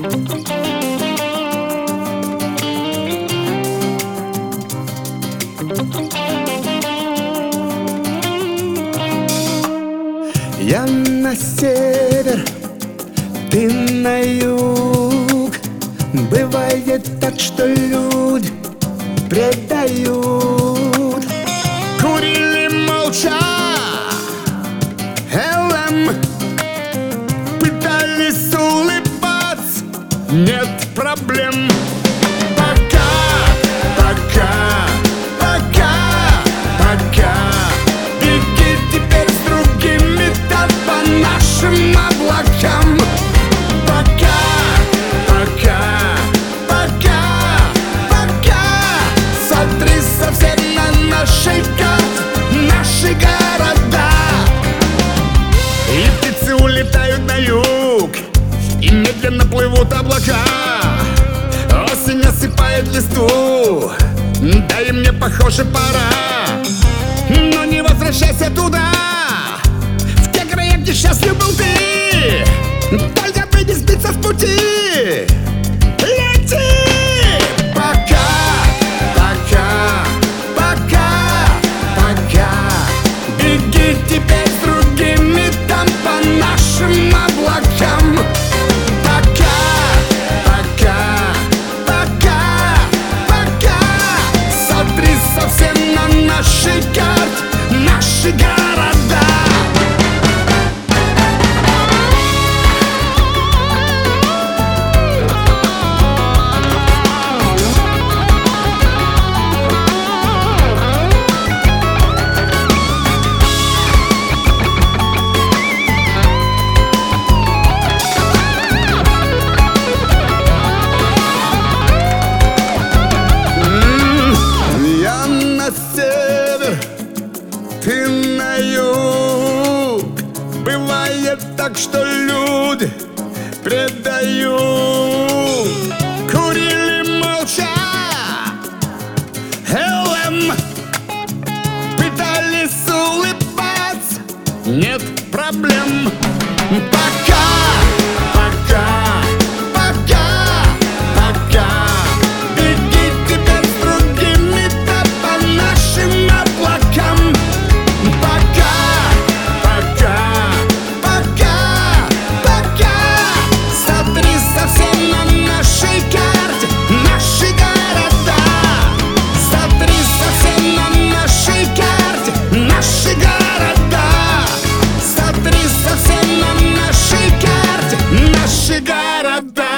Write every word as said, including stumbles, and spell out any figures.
Я на север, ты на юг. Бывает так, что люди предают. Курили молча эл эм, пытались улыбаться, нет проблем. Пока, пока, пока, пока. Беги теперь с другими, да по нашим облакам. Пока, пока, пока, пока. Смотри совсем на нашей карте, наши города. И птицы улетают на юг, и медленно плывут облака. Осень осыпает листву, да и мне, похоже, пора. Но не возвращайся туда, в те края, где счастлив был ты. Только бы не сбиться с пути. Лети! Пока, пока, пока, пока. Беги теперь с другими там по нашим облакам. Пока, пока, пока, пока. Смотри совсем на нашей карте, наши города. Ты на юг. Бывает так, что люди предают. Курили молча эл эм, пытались улыбаться, нет проблем. Пока, пока, пока, пока. Беги теперь с другими, да по нашим облакам. Пока, пока, пока, пока. Смотри совсем на нашей карте, наши города. Смотри совсем на нашей карте, наши города. Смотри совсем на нашей карте, наши города.